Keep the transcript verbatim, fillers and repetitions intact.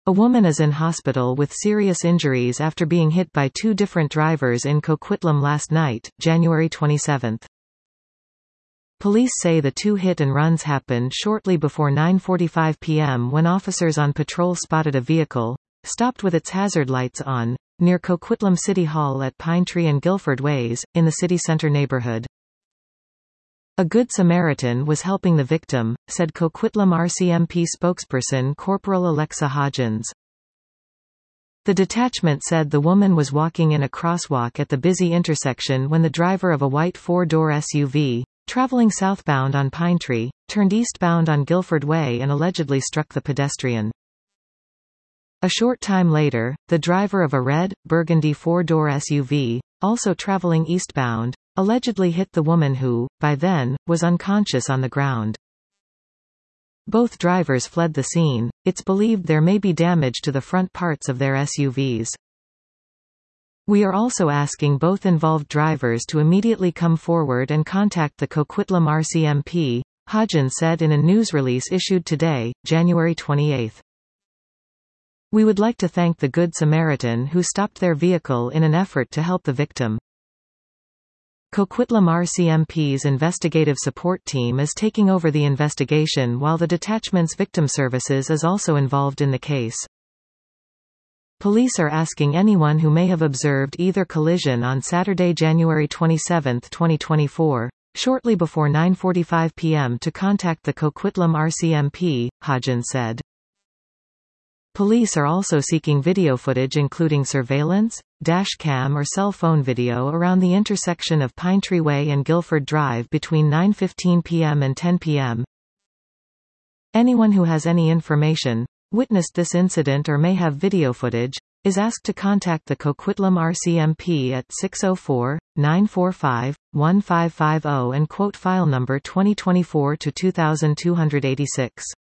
A woman is in hospital with serious injuries after being hit by two different drivers in Coquitlam last night, January twenty-seventh. Police say the two hit-and-runs happened shortly before nine forty-five p m when officers on patrol spotted a vehicle, stopped with its hazard lights on, near Coquitlam City Hall at Pinetree and Guilford Ways, in the city center neighborhood. A Good Samaritan was helping the victim, said Coquitlam R C M P spokesperson Corporal Alexa Hodgins. The detachment said the woman was walking in a crosswalk at the busy intersection when the driver of a white four-door S U V, traveling southbound on Pinetree, turned eastbound on Guilford Way and allegedly struck the pedestrian. A short time later, the driver of a red, burgundy four-door S U V, also traveling eastbound, allegedly hit the woman who, by then, was unconscious on the ground. Both drivers fled the scene. It's believed there may be damage to the front parts of their S U Vs. We are also asking both involved drivers to immediately come forward and contact the Coquitlam R C M P, Hodgins said in a news release issued today, January twenty-eighth. We would like to thank the Good Samaritan who stopped their vehicle in an effort to help the victim. Coquitlam R C M P's investigative support team is taking over the investigation while the detachment's victim services is also involved in the case. Police are asking anyone who may have observed either collision on Saturday, January twenty-seventh, twenty twenty-four, shortly before nine forty-five p m to contact the Coquitlam R C M P, Hodgins said. Police are also seeking video footage including surveillance, dash cam or cell phone video around the intersection of Pinetree Way and Guilford Drive between nine fifteen p m and ten p m Anyone who has any information, witnessed this incident or may have video footage, is asked to contact the Coquitlam R C M P at six oh four, nine four five, one five five zero and quote file number twenty twenty-four to two two eight six.